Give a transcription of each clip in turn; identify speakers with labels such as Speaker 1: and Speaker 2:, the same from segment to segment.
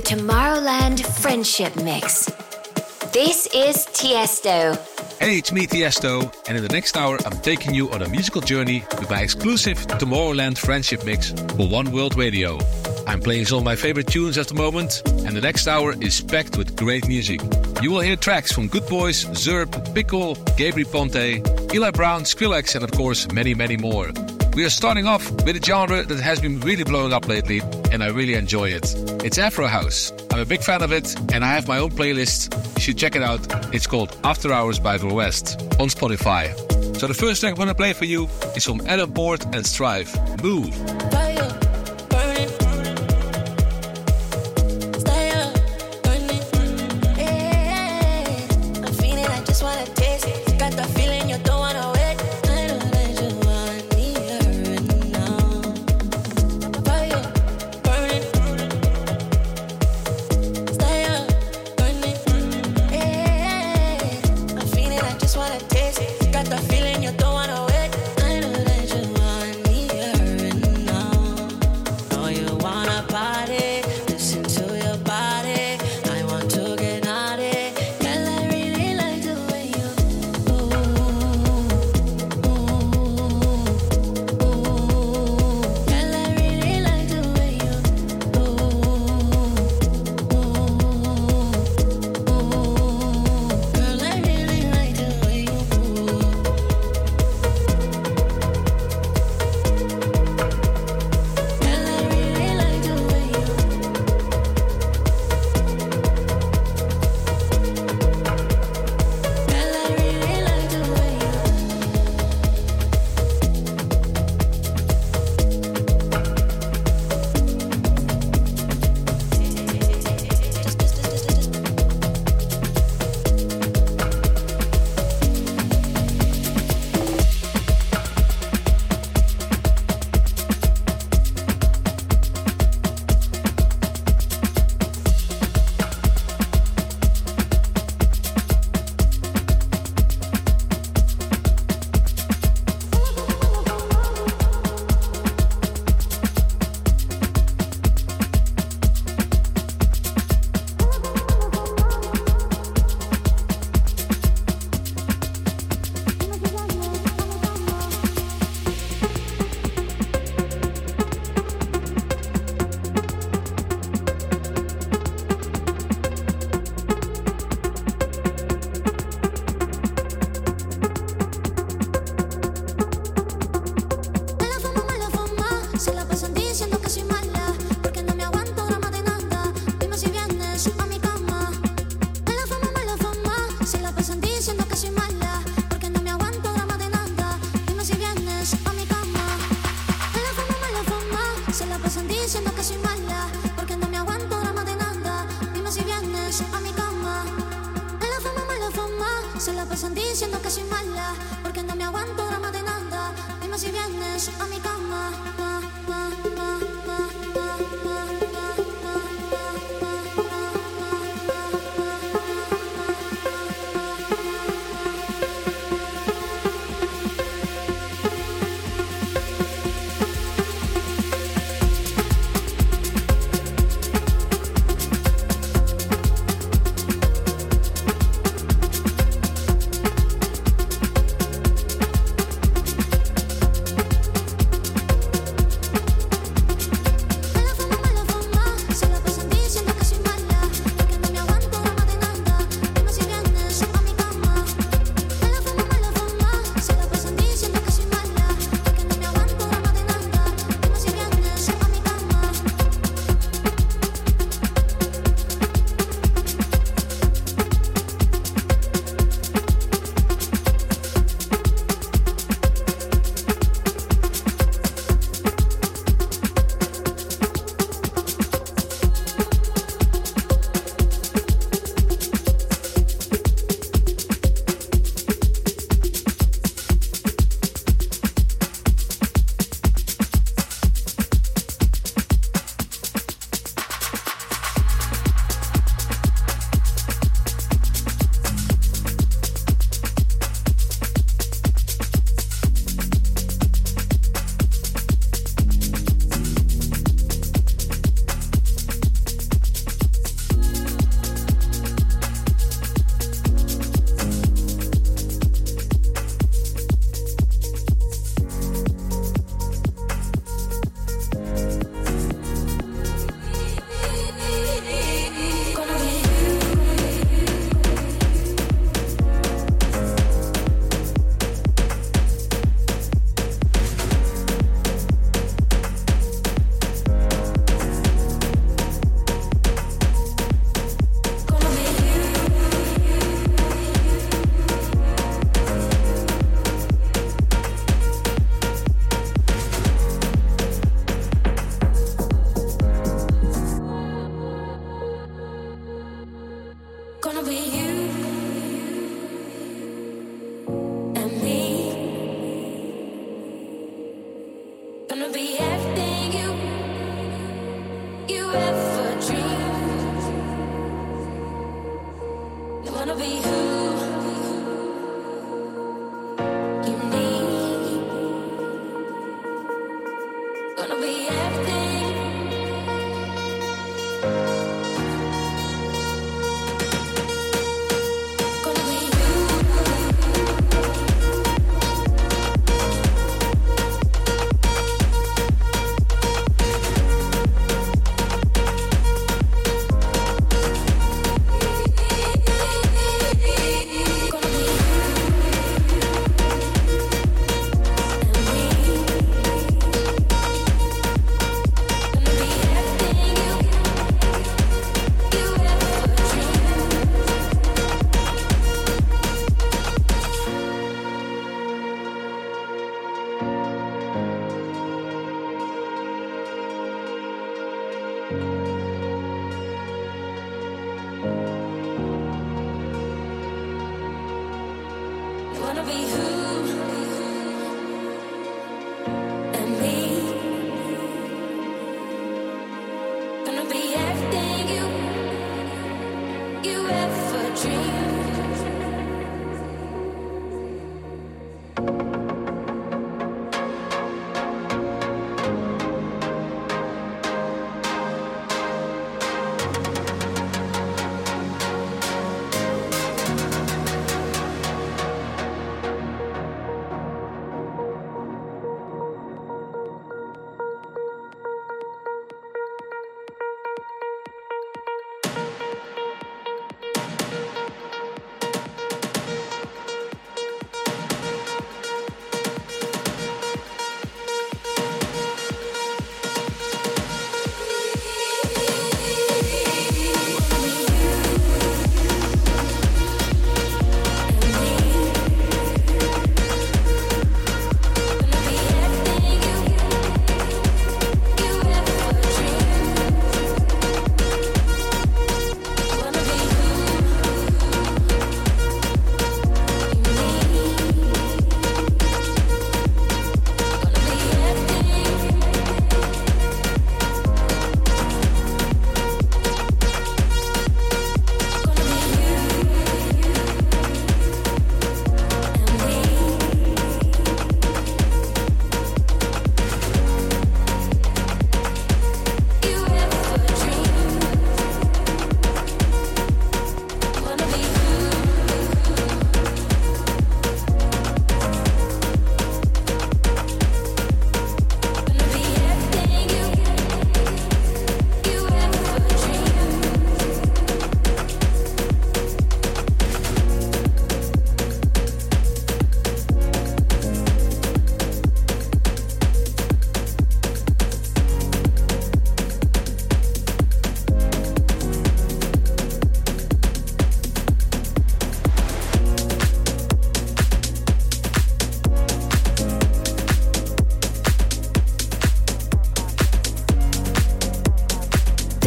Speaker 1: Tomorrowland Friendship Mix. This is Tiesto.
Speaker 2: Hey, it's me, Tiesto, and in the next hour, I'm taking you on a musical journey with my exclusive Tomorrowland Friendship Mix for One World Radio. I'm playing some of my favorite tunes at the moment, and the next hour is packed with great music. You will hear tracks from Good Boys, Zerb, Pickle, Gabriel Ponte, Eli Brown, Skrillex, and of course, many, many more. We are starting off with a genre that has been really blowing up lately, and I really enjoy it. It's Afro House. I'm a big fan of it, and I have my own playlist. You should check it out. It's called After Hours by The West on Spotify. So the first track I'm going to play for you is from Adam Board and Strive, Move.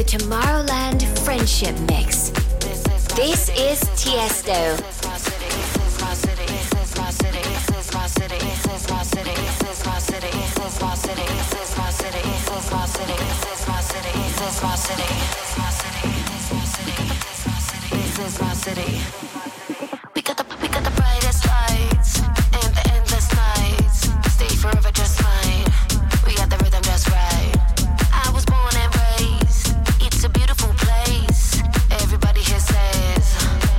Speaker 1: Tomorrowland Friendship Mix. This is Tiesto.
Speaker 3: We got the brightest lights and the endless nights. Stay forever just mine. We got the rhythm just right. I was born and raised. It's a beautiful place. Everybody here says.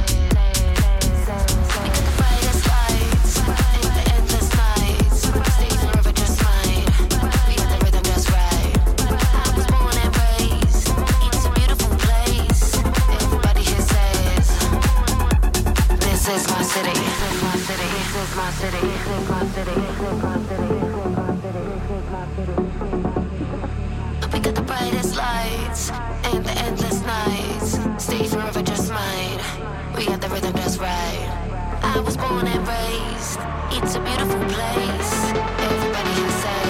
Speaker 3: We got the brightest lights and the endless nights. Stay forever just mine. We got the rhythm just right. I was born and raised. It's a beautiful place. Everybody here says. This is my city. This is my city. This is my city. This is my city. This is my city. This is my city. This is my city. We got the brightest lights and the endless nights. Stay forever just mine. We got the rhythm just right. I was born and raised. It's a beautiful place. Everybody here says.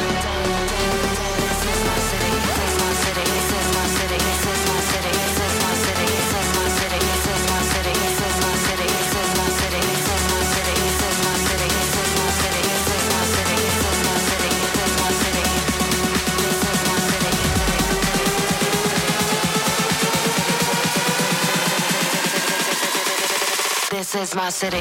Speaker 3: This is my city. This is my city. This is my city. This is my city. This is my city. This is my city. This is my city. This is my city. This is my city. This is my city. This is my city. This is my city. This is my city. This is my city. This is my city. This is my city.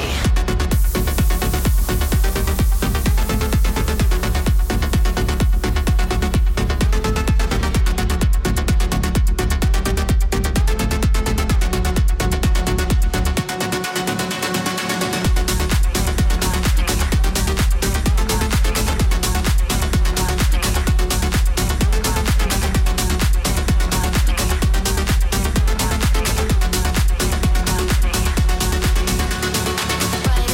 Speaker 3: Right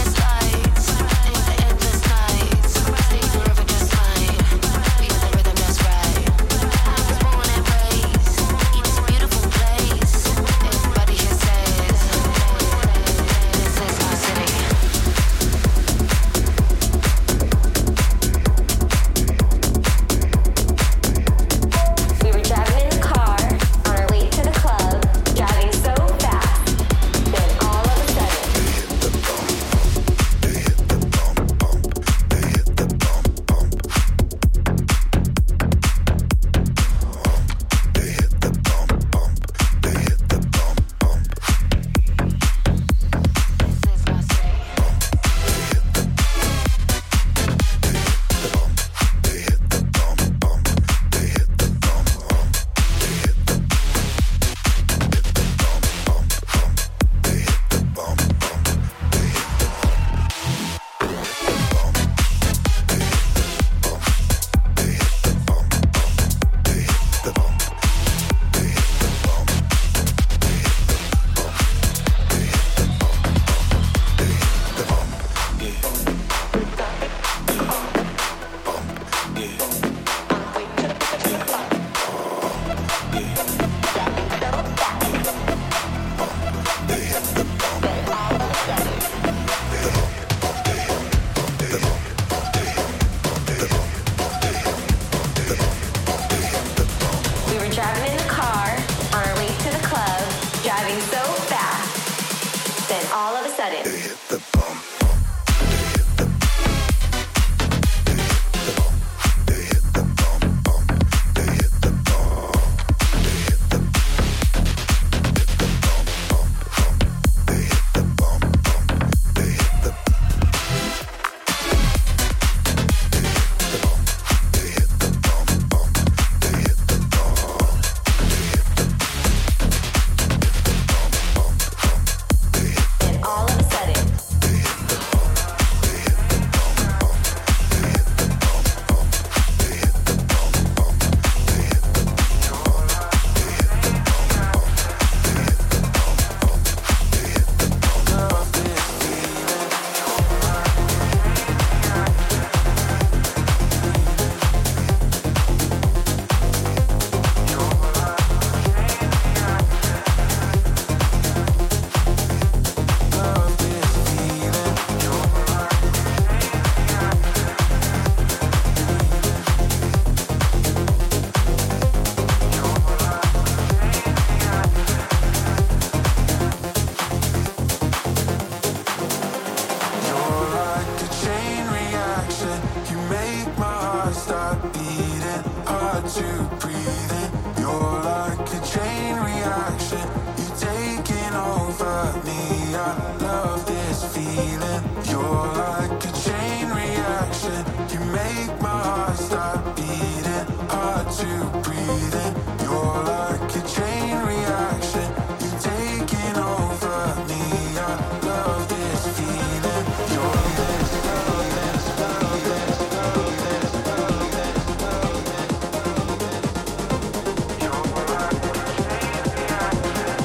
Speaker 4: You make my heart stop beating, hard to breathe in. You're like a chain reaction, you taking over me. I love this feeling. You're like a chain reaction, you make my heart stop beating, hard to breathe in. You're like a chain reaction, you taking over me. I love this feeling. You're this, love this, love this, love this, love this, love this, love this. You're like a chain reaction.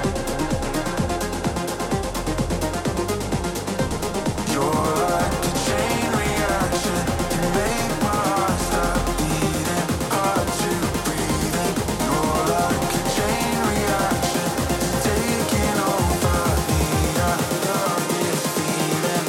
Speaker 4: You're like a chain reaction. You make my heart stop beating, hard to breathe in. You're like a chain reaction, taking over me. I love this feeling.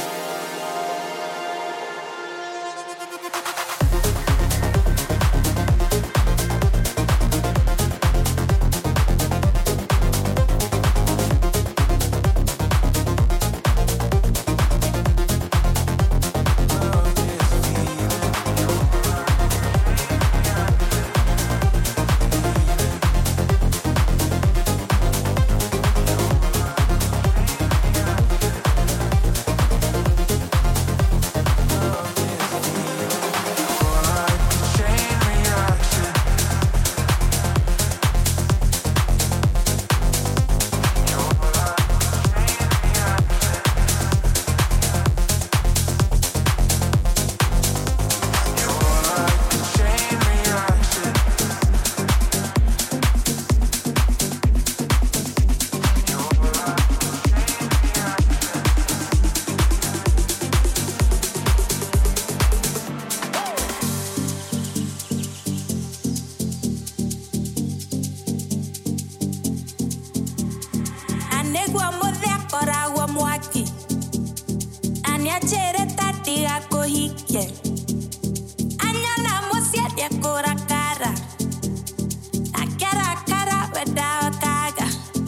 Speaker 5: Anegwa modhe koragwa mwaki Anyachere tati ako hike Anyana musia dia kora kara Akara kara weda kaga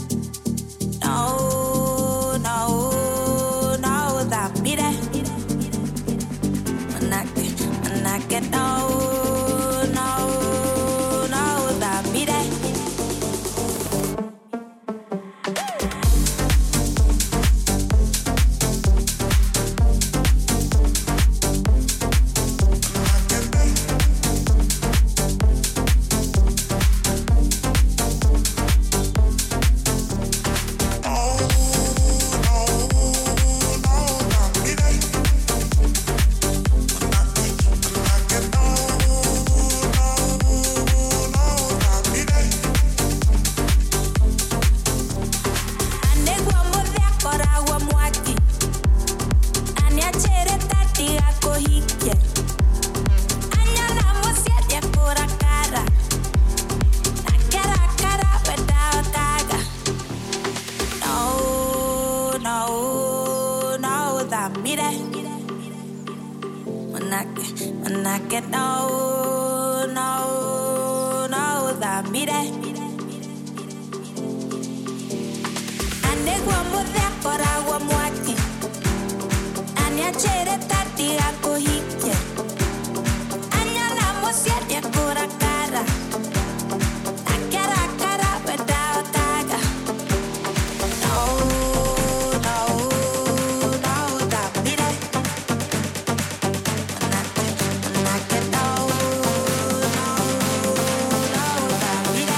Speaker 5: No, no, no, that mire Manake, no, no, no, that mire Anegwa modhe koragwa mwaki Anyachere tati ako hike Anyana musia dia kora kara Akara kara weda kaga No, no, no, that mire Manake, no, no, no, that mire Anegwa modhe koragwa mwaki Anyachere tati ako hike Anyana musia dia kora kara Akara kara weda kaga No, no, no, that mire Manake, no, no, no, that mire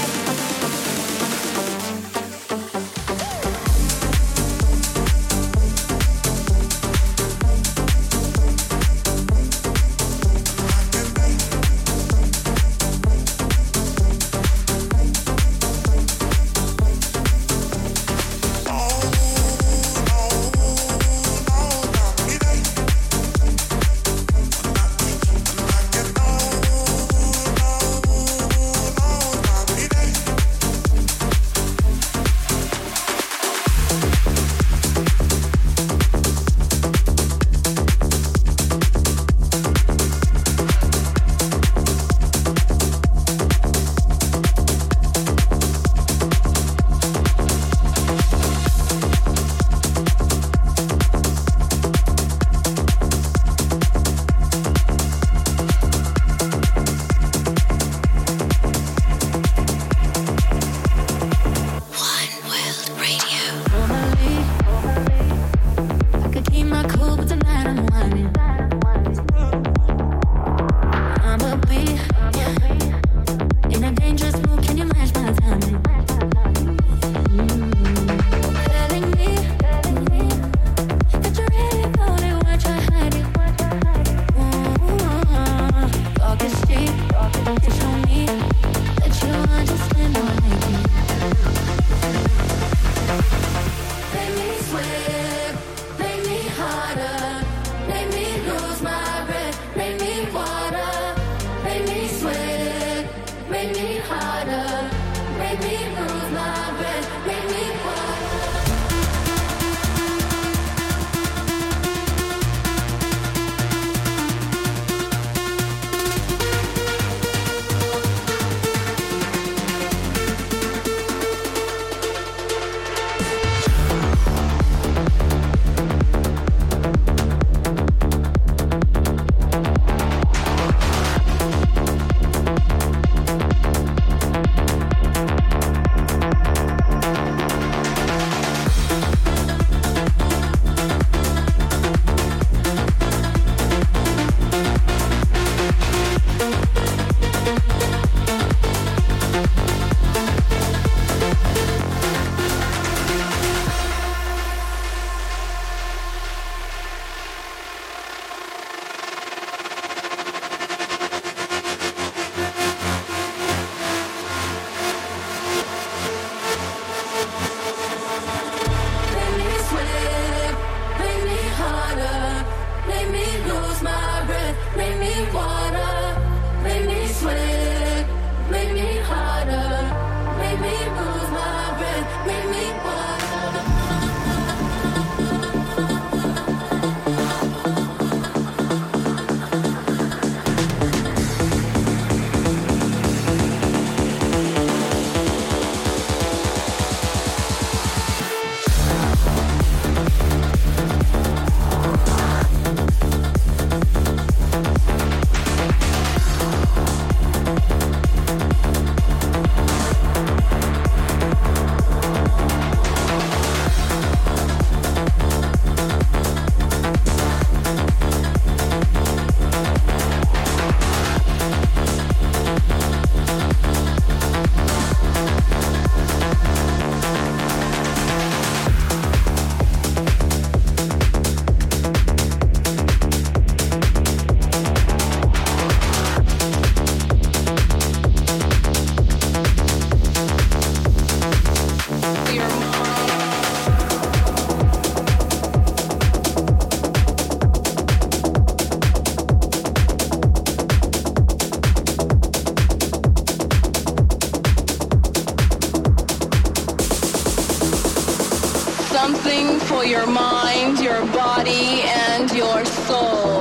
Speaker 6: Something for your mind, your body, and your soul.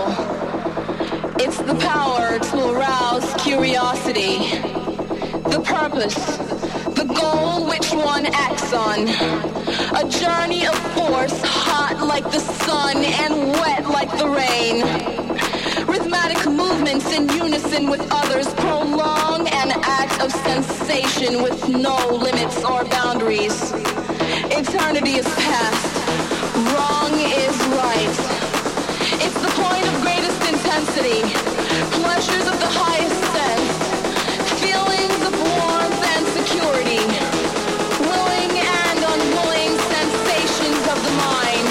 Speaker 6: It's the power to arouse curiosity. The purpose, the goal which one acts on. A journey of force, hot like the sun and wet like the rain. Rhythmic movements in unison with others prolong an act of sensation with no limits or boundaries. Eternity is past, wrong is right. It's the point of greatest intensity, pleasures of the highest sense, feelings of warmth and security, willing and unwilling sensations of the mind,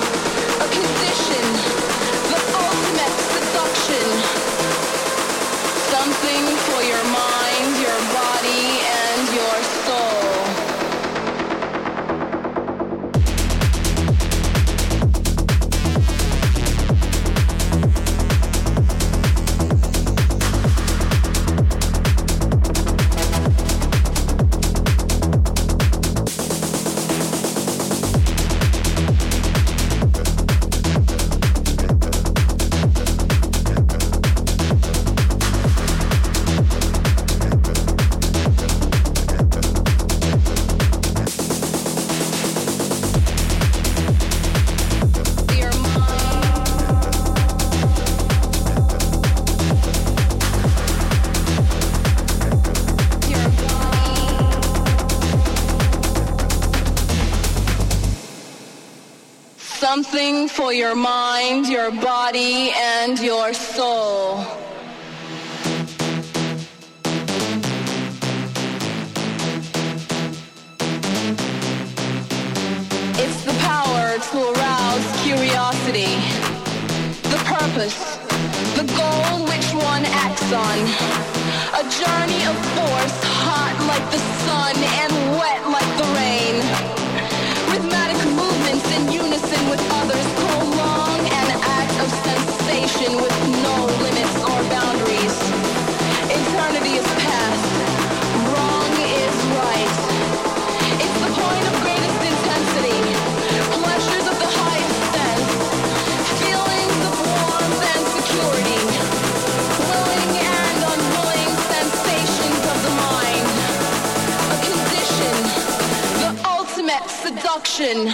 Speaker 6: a condition, the ultimate seduction, something for your mind, your body, and your soul. Something for your mind, your body, and your soul. It's the power to arouse curiosity. The purpose, the goal which one acts on. A journey of force, hot like the sun and wet like the rain. Rhythmic movements in unison with others prolong an act of sensation with no limits or boundaries. Eternity is past, wrong is right. It's the point of greatest intensity, pleasures of the highest sense, feelings of warmth and security, willing and unwilling sensations of the mind, a condition, the ultimate seduction.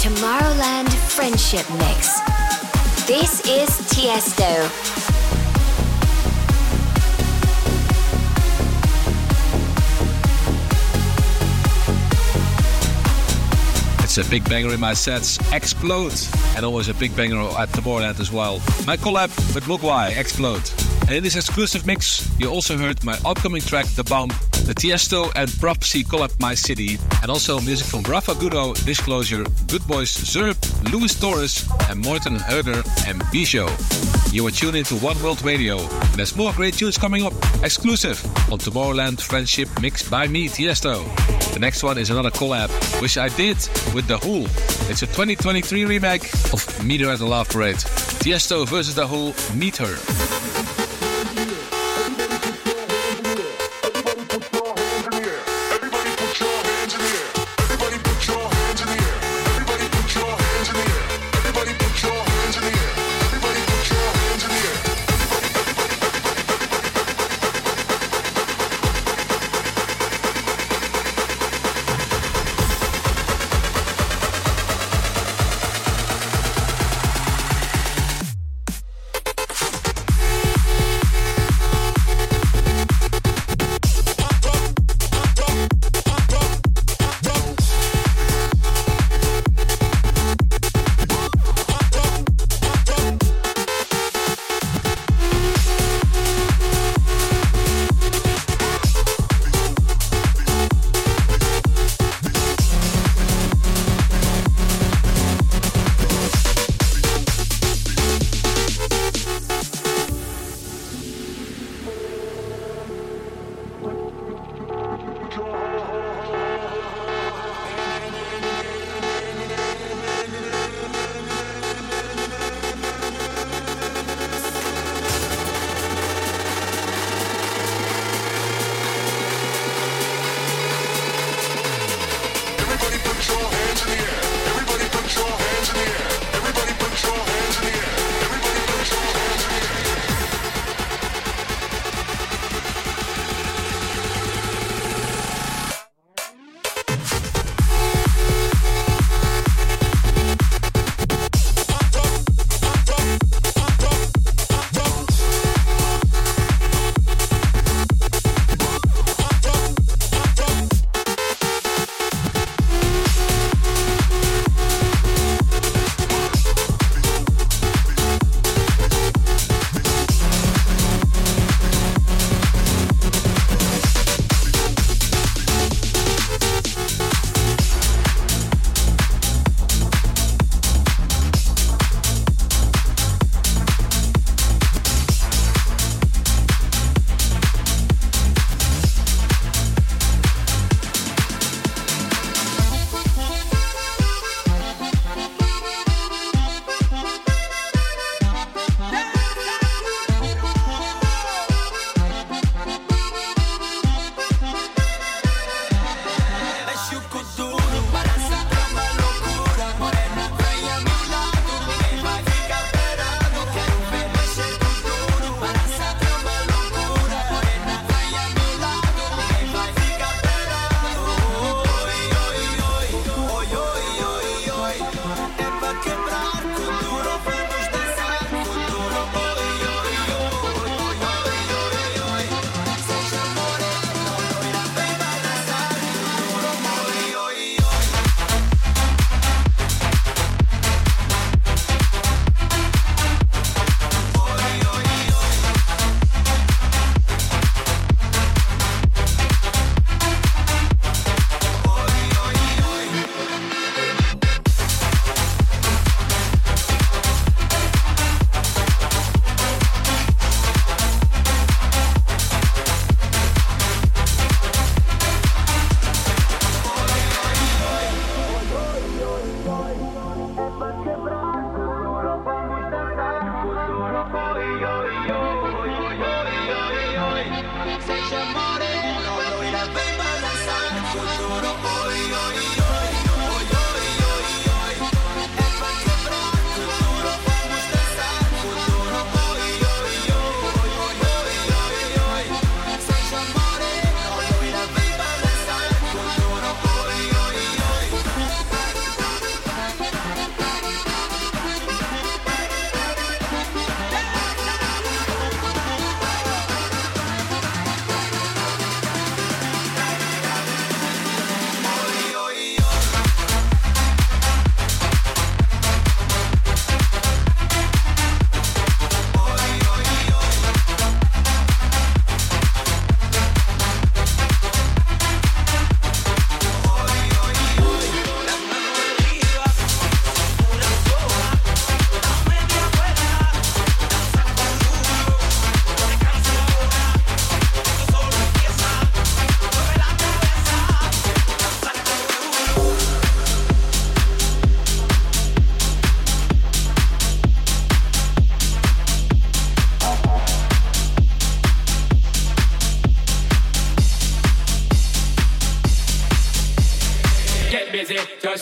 Speaker 1: Tomorrowland Friendship Mix. This is Tiesto.
Speaker 2: It's a big banger in my sets, Explode, and always a big banger at Tomorrowland as well. My collab with Mogwai, Explode. And in this exclusive mix, you also heard my upcoming track, The Bomb, the Tiesto and Prophecy collab, My City, and also music from Rafa Gudo, Disclosure, Good Boys, Zerb, Luis Torres, and Morten Herder and Bijou. You are tuned into One World Radio, and there's more great tunes coming up, exclusive on Tomorrowland Friendship Mix by me, Tiesto. The next one is another collab, which I did with The Who. It's a 2023 remake of Meet Her at the Love Parade. Tiesto versus The Who, Meet Her.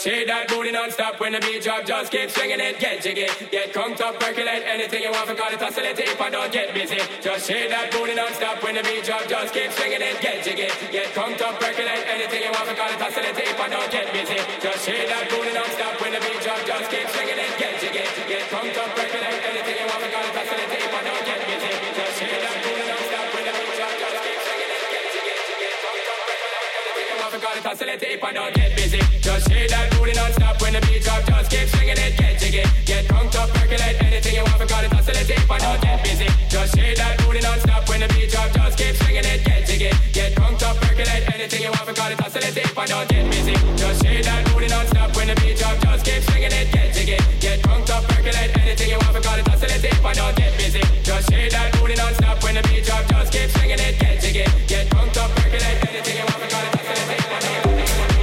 Speaker 7: shake that booty non-stop when the beat drop. Just keep swinging it, get jiggy, get crunked up, percolate anything you want. Forgot it, oscillate if I don't get busy. Just shake that booty non-stop when the beat drop. Just keep swinging it, get jiggy, get crunked up, percolate anything you want. Forgot it, oscillate if I don't get busy. Just shake that booty non-stop when the beat drop. Just keep swinging it, get jiggy, get crunked up, percolate anything you want. Forgot it, oscillate if I don't get busy. Just shake that booty non-stop when the beat drop. Just keep swinging it, get jiggy, get crunked up, percolate anything you want. Forgot it, oscillate if I don't get busy. Just shake that booty non-stop when the beat drop. Just keep swinging it, get jiggy, get crunked up, percolate anything you want. Forgot it, oscillate if I don't get busy. Just shake that booty non-stop when the beat drop. Just keep swinging it, get jiggy, get crunked up, percolate anything you want. Forgot it, oscillate if I don't get busy. Just shake that booty non-stop when the beat drop. Just keep swinging it, get jiggy, get crunked up, percolate anything you want. Forgot it, oscillate if I don't get busy. Just shake that booty non-stop when the beat drop. Just keep swinging it, get jiggy, get crunked up, percolate anything you want. Forgot it, oscillate if I don't get busy.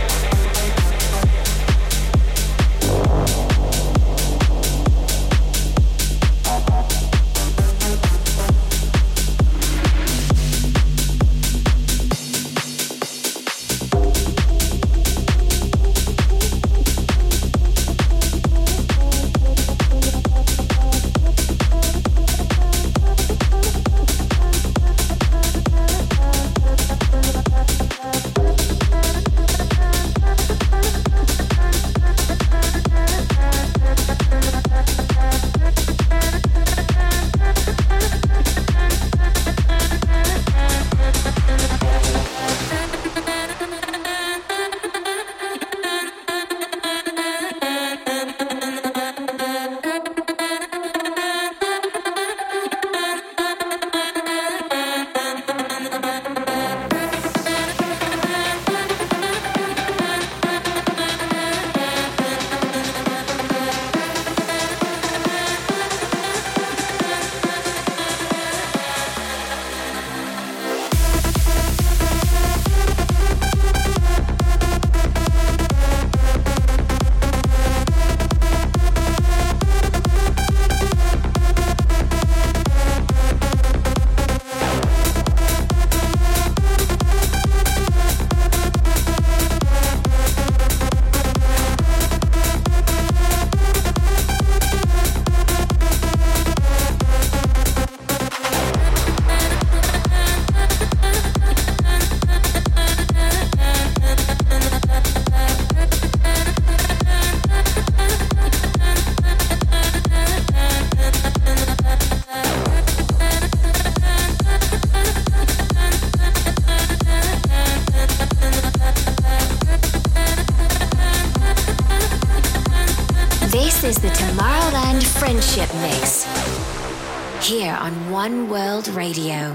Speaker 1: This is the Tomorrowland Friendship Mix here on One World Radio.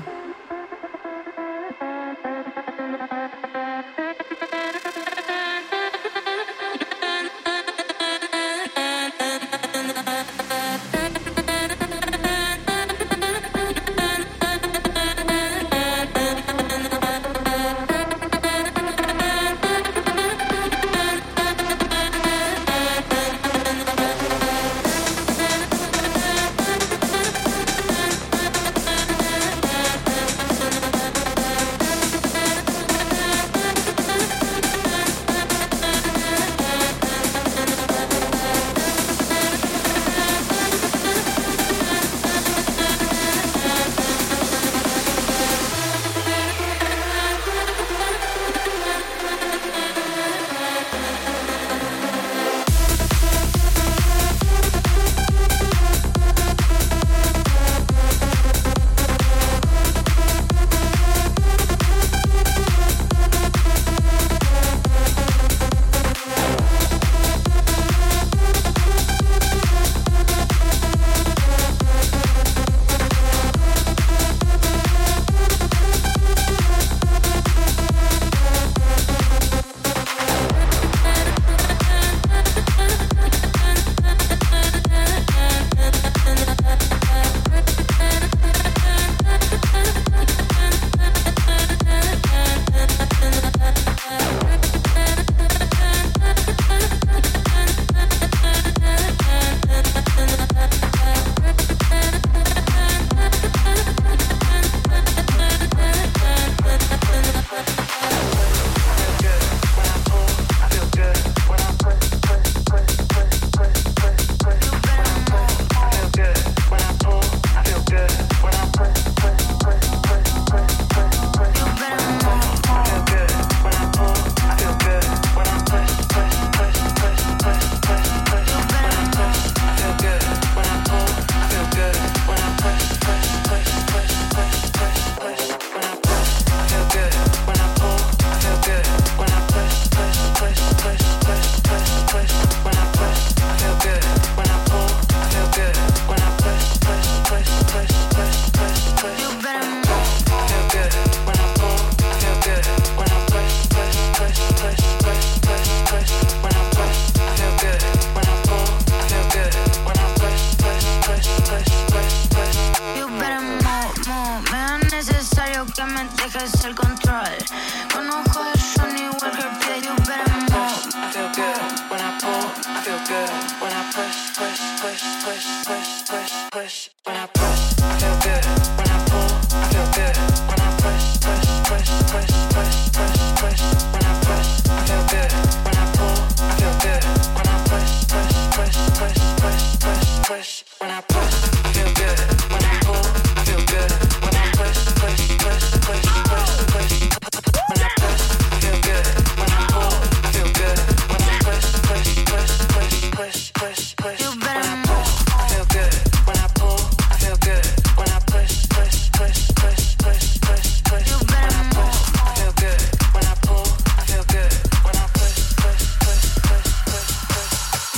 Speaker 3: push, when I push, I feel good. When I pull, I feel good. When I push, push, push, push, push, push. When I push, I feel good. When I pull, I feel good. When I push, push, push, push, push, push, push. When I push, I feel good. When I pull, I feel good. When I push, push, push, push, push, push, push. When I push, I feel good. When I pull, I feel good. When I push, push, push, push, push, push.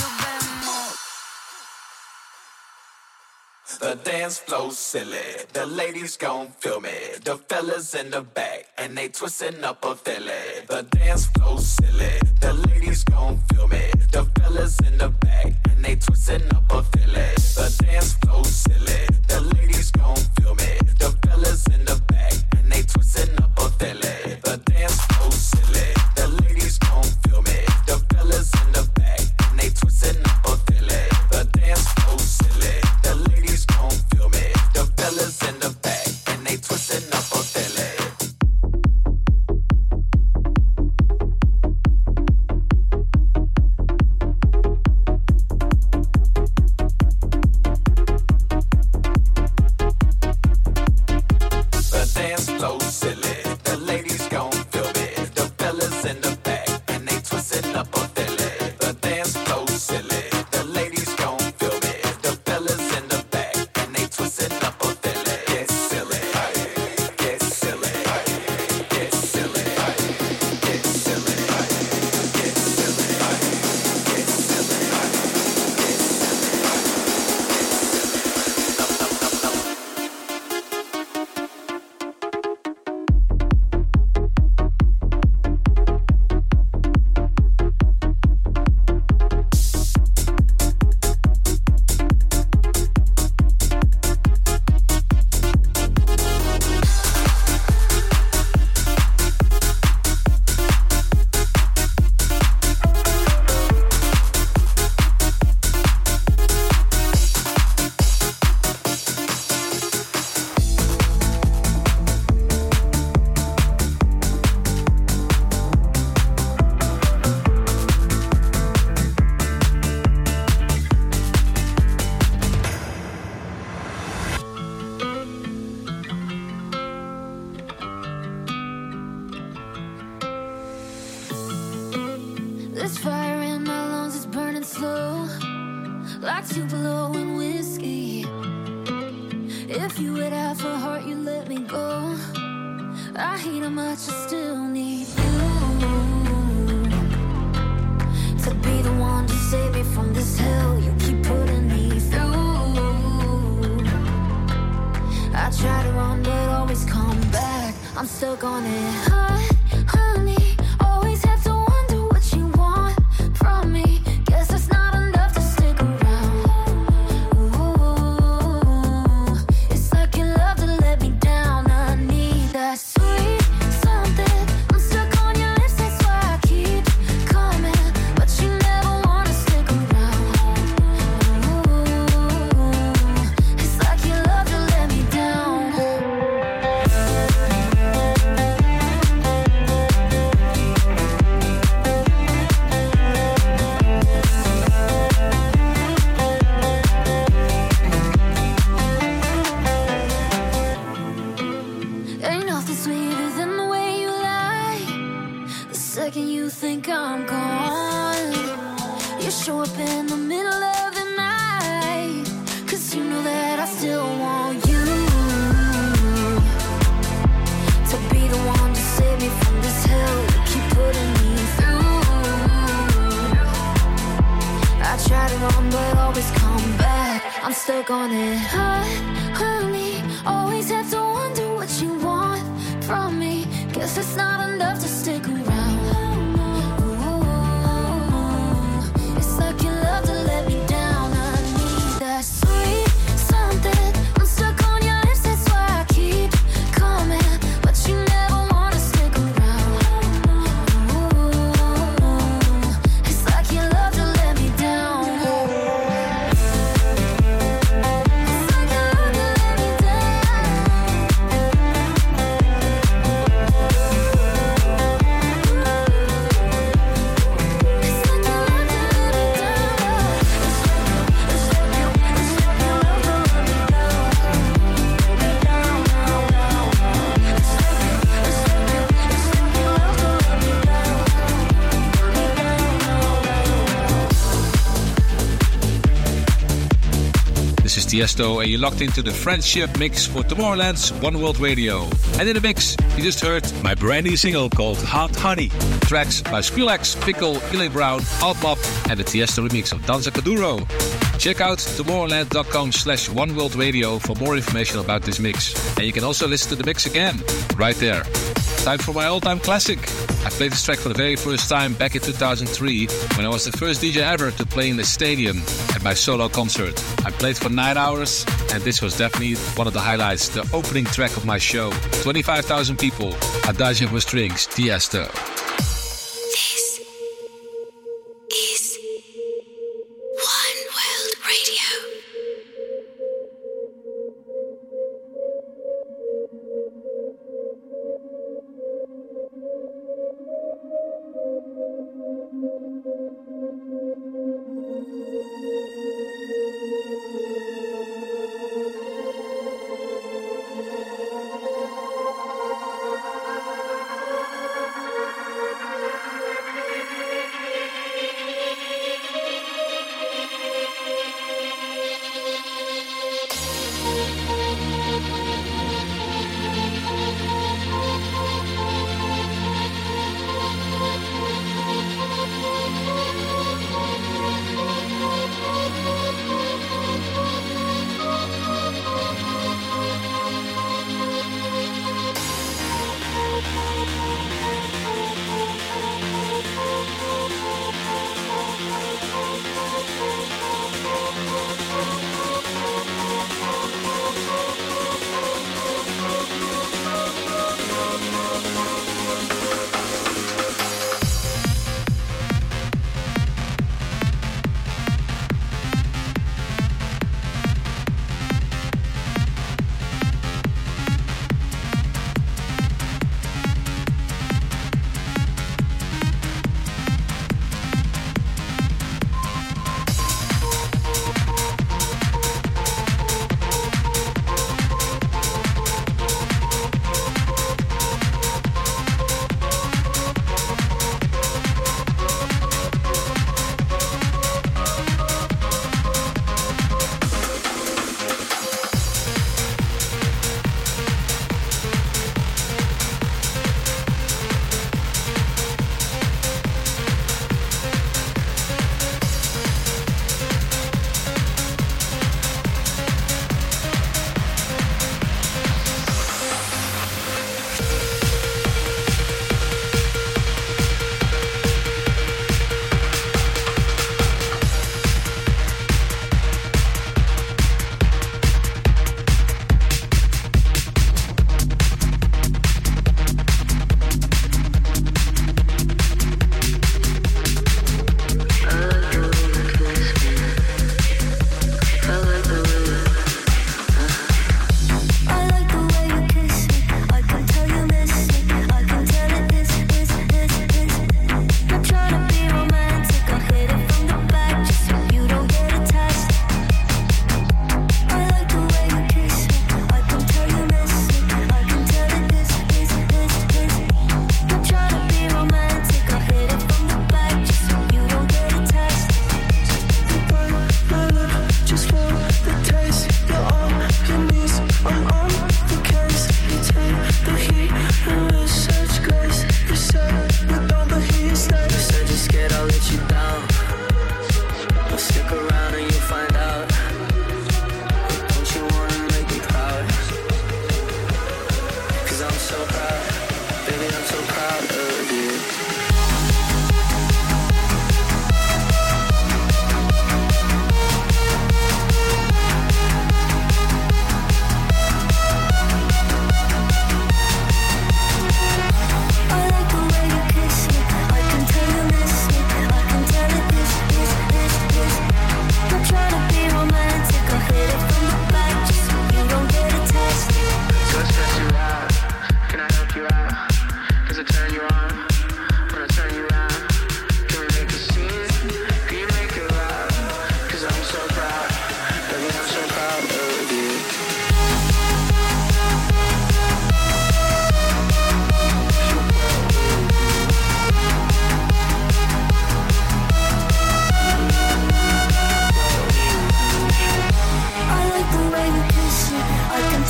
Speaker 4: The dance flow silly, the ladies gon' feel me. The fellas in the back, and they twisting up a filly. The dance flow silly, the ladies gon' feel me. The fellas in the back, and they twisting up a filly. The dance flow silly, the ladies gon' feel me. The fellas in the back, and they twisting up a filly. The dance flow silly, the ladies gon' feel me. The fellas in the back, and they twisting up a filly. The dance flow silly, the ladies gon' feel me. The fellas in the back, and they twisting up a filly. The dance flow silly, the ladies gon' feel me. The fellas in the back, and they twisting up a filly. The dance flow silly, the ladies gon' feel me. The fellas in the back, and they twisting up a filly. Get silly, get silly, get silly, get silly, get silly, get silly.
Speaker 1: This fire in my lungs is burning slow, like Tupelo and whiskey. If you would have a heart, you let me go. I hate how much I still need you to be the one to save me from this hell you keep putting me through. I try to run, but always come back. I'm stuck on it. Hot, honey, always have to wonder what you want from me. Guess it's not enough to stick around. Ooh, it's like you love to let me down. I need that sweet something. I'm stuck on your lips, that's why I keep coming. But you never wanna stick around. Ooh, it's like you love to let me down. Ain't nothing sweeter than the way you lie. The second you think I'm gone, you show up in the middle of the night. 'Cause you know that I still want you to be the one to save me from this hell you keep putting me through. I try to run but always come back. I'm stuck on it. Hot, honey, always have to wonder what you want from me. Guess it's not enough to stick around. Ooh, it's like you love to let me down. I need that sweet something. I'm stuck on your lips, that's why I keep coming. But you never wanna stick around. Ooh, it's like you love to let me down. It's like you love to let me down.
Speaker 2: Tiesto, and you're locked into the Friendship Mix for Tomorrowland's One World Radio. And in the mix, you just heard my brand new single called Hot Honey. Tracks by Skrillex, Pickle, Ile Brown, Altmop, and the Tiesto remix of Danza Kuduro. Check out tomorrowland.com/oneworldradio for more information about this mix. And you can also listen to the mix again, right there. Time for my all-time classic. I played this track for the very first time back in 2003 when I was the first DJ ever to play in the stadium at my solo concert. I played for 9 hours and this was definitely one of the highlights, the opening track of my show. 25,000 people, Adagio for Strings, Tiesto.
Speaker 1: This is One World Radio.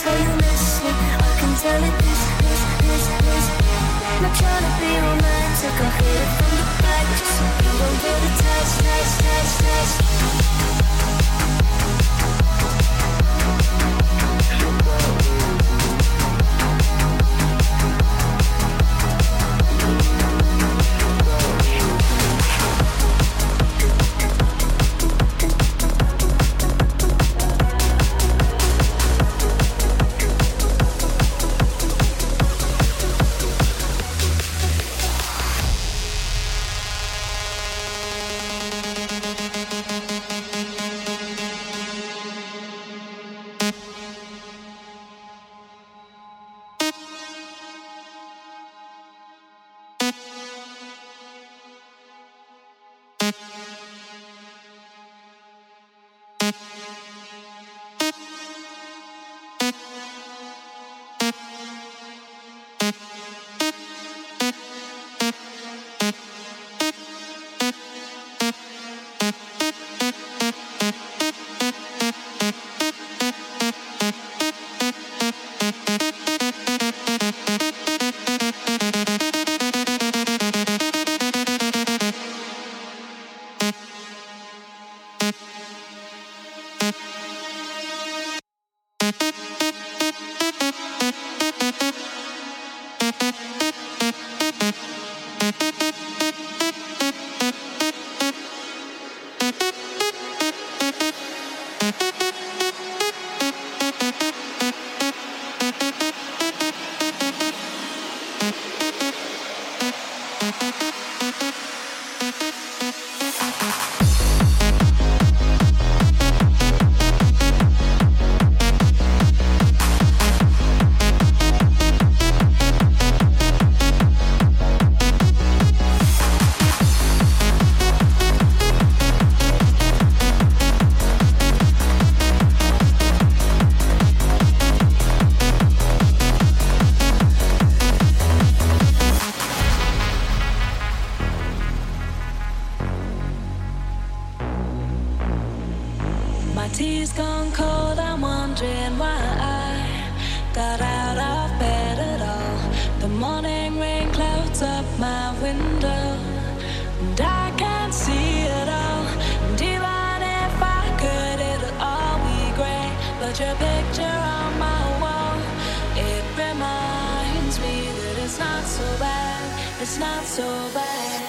Speaker 1: how you miss me. I can tell it is. Not trying to be romantic, I hit it from the back, just so you won't get attached.
Speaker 8: Tea's gone cold, I'm wondering why I got out of bed at all. The morning rain clouds up my window, and I can't see it all. And even if I could, it'll all be grey. But your picture on my wall, it reminds me that it's not so bad, it's not so bad.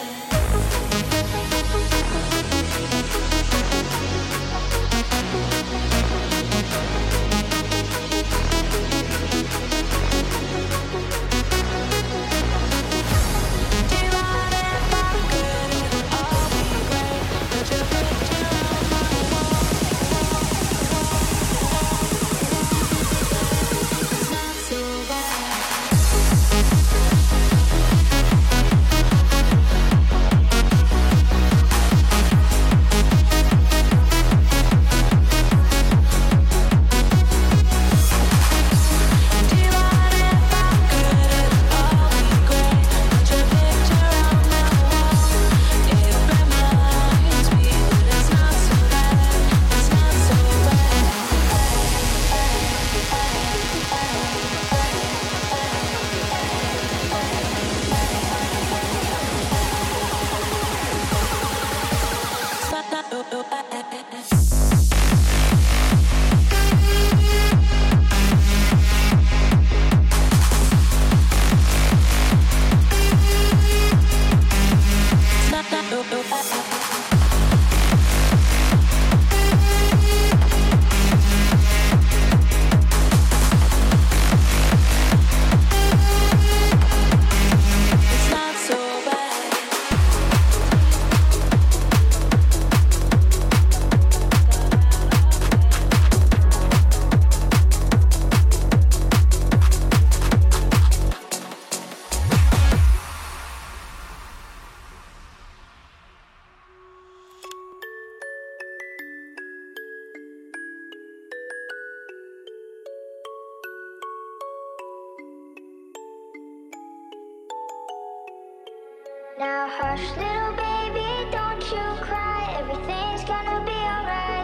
Speaker 1: Now hush, little baby, don't you cry. Everything's gonna be alright. Stay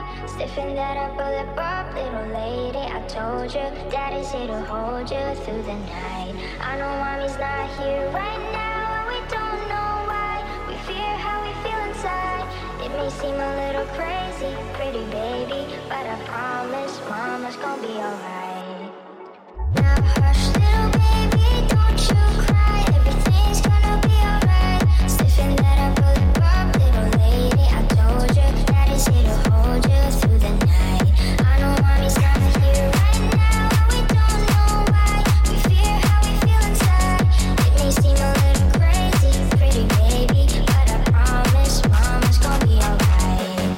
Speaker 9: Stiffen that up, pull it up, little lady. I told you, daddy's here to hold you through the night. I know mommy's not here right now, and we don't know why. We fear how we feel inside. It may seem a little crazy, pretty baby, but I promise mama's gonna be alright. Now hush, little baby, don't you cry. Everything's gonna be alright. Stiffen that up, pull it up, little lady. I told you, daddy's here to hold you through the night. I know mommy's not here right now, and we don't know why. We fear how we feel inside. It may seem a little crazy, pretty baby, but I promise mama's gonna be alright.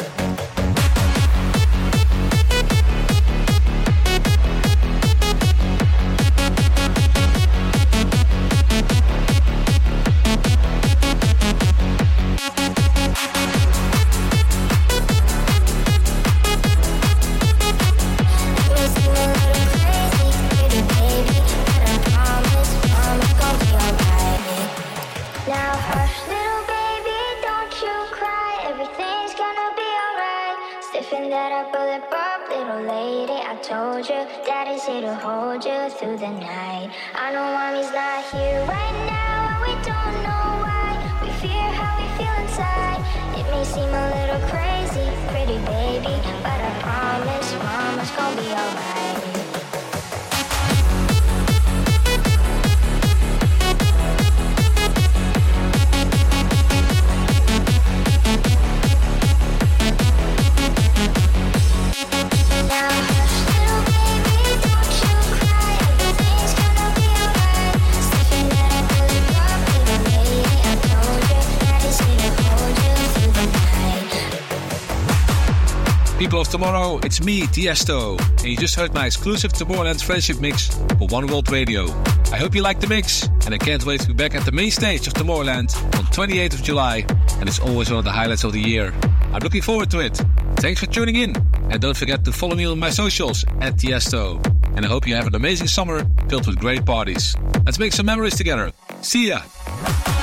Speaker 9: Now hush, little baby, don't you cry. Everything's gonna be alright. Stiffen that up, pull it up, little lady. I told you, daddy's here to hold you through the night. I know mommy's not here right now, and we don't know why. We fear how we feel inside. It may seem a little crazy, pretty baby, but I promise mama's gonna be alright.
Speaker 2: People of tomorrow, it's me, Tiesto, and you just heard my exclusive Tomorrowland Friendship Mix for One World Radio. I hope you liked the mix, and I can't wait to be back at the main stage of Tomorrowland on 28th of July, and it's always one of the highlights of the year. I'm looking forward to it. Thanks for tuning in, and don't forget to follow me on my socials at Tiesto. And I hope you have an amazing summer filled with great parties. Let's make some memories together. See ya!